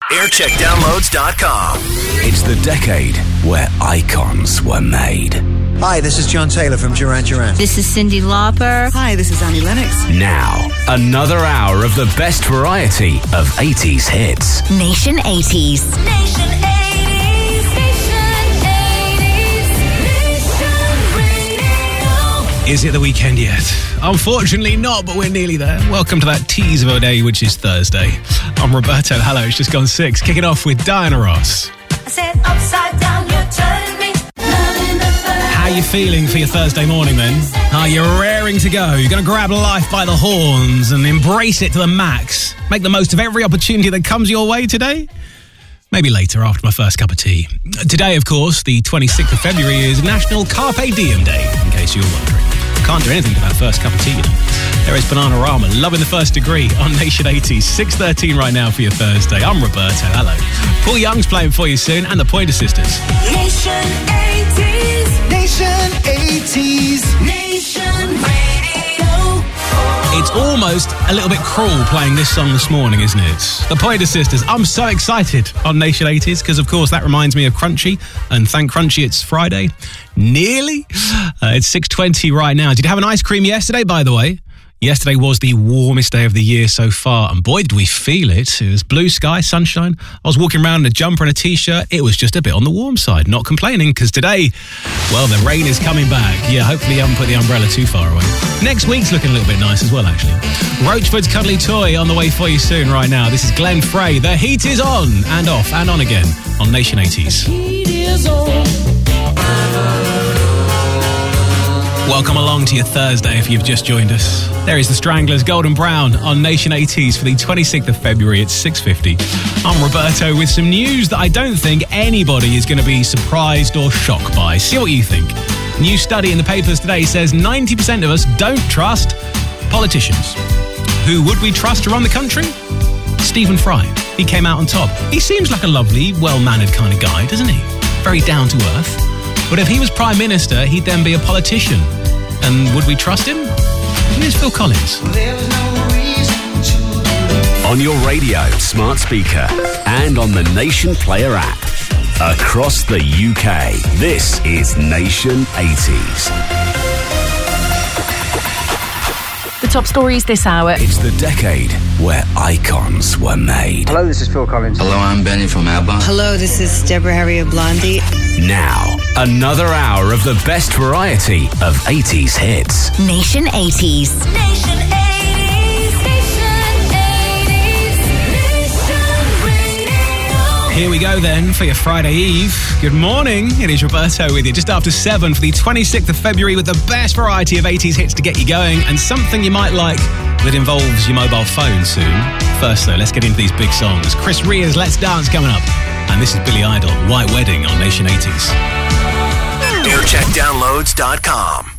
Aircheckdownloads.com. It's the decade where icons were made. Hi, this is John Taylor from Duran Duran. This is Cyndi Lauper. Hi, this is Annie Lennox. Now, another hour of the best variety of 80s hits. Nation 80s. Nation 80s. Nation 80s. Nation Radio. Is it the weekend yet? Unfortunately not, but we're nearly there. Welcome to that tease of a day, which is Thursday. I'm Roberto. Hello, it's just gone 6. Kicking off with Diana Ross. I said upside down, you turned me. How you feeling for your Thursday morning then? Are you raring to go? You're going to grab life by the horns and embrace it to the max. Make the most of every opportunity that comes your way today? Maybe later, after my first cup of tea. Today, of course, the 26th of February is National Carpe Diem Day, in case you're wondering. Can't do anything without first cup of tea, you know. There is Bananarama, Loving the First Degree on Nation 80s. 6:13 right now for your Thursday. I'm Roberto, hello. Paul Young's playing for you soon, and the Pointer Sisters. Nation 80s. Nation 80s. Nation Radio. It's almost a little bit cruel playing this song this morning, isn't it? The Pointer Sisters. I'm so excited on Nation 80s because, of course, that reminds me of Crunchy. And thank Crunchy, it's Friday. Nearly. It's 6:20 right now. Did you have an ice cream yesterday, by the way? Yesterday was the warmest day of the year so far, and boy, did we feel it. It was blue sky, sunshine. I was walking around in a jumper and a T-shirt. It was just a bit on the warm side. Not complaining, because today, well, the rain is coming back. Yeah, hopefully you haven't put the umbrella too far away. Next week's looking a little bit nice as well, actually. Roachford's Cuddly Toy on the way for you soon right now. This is Glenn Frey. The heat is on and off and on again on Nation 80s. Welcome along to your Thursday if you've just joined us. There is the Stranglers, Golden Brown on Nation 80s for the 26th of February at 6:50. I'm Roberto with some news that I don't think anybody is going to be surprised or shocked by. See what you think. New study in the papers today says 90% of us don't trust politicians. Who would we trust to run the country? Stephen Fry. He came out on top. He seems like a lovely, well-mannered kind of guy, doesn't he? Very down to earth. But if he was Prime Minister, he'd then be a politician. And would we trust him? Here's Phil Collins. On your radio, smart speaker, and on the Nation Player app. Across the UK, this is Nation 80s. The top stories this hour. It's the decade where icons were made. Hello, this is Phil Collins. Hello, I'm Benny from ABBA. Hello, this is Deborah Harry of Blondie. Now, another hour of the best variety of 80s hits. Nation 80s. Nation 80s. Nation 80s. Nation Radio. Here we go then for your Friday Eve. Good morning. It is Roberto with you just after 7 for the 26th of February with the best variety of 80s hits to get you going and something you might like that involves your mobile phone soon. First though, let's get into these big songs. Chris Rea's Let's Dance coming up. And this is Billy Idol, White Wedding on Nation 80s. Aircheckdownloads.com.